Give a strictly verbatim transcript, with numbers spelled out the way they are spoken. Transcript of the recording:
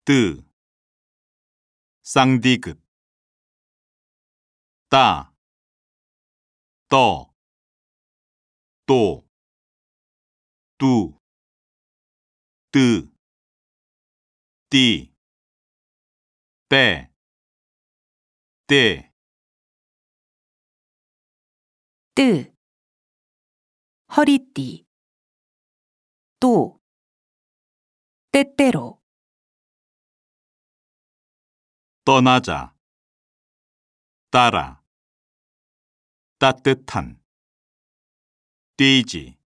뜨, 쌍디귿, 따, 떠, 또, 뚜, 뜨, 띠, 빼, 떼, 뜨, 허리띠, 또, 때때로, 떠나자, 따라, 따뜻한, 뛰지.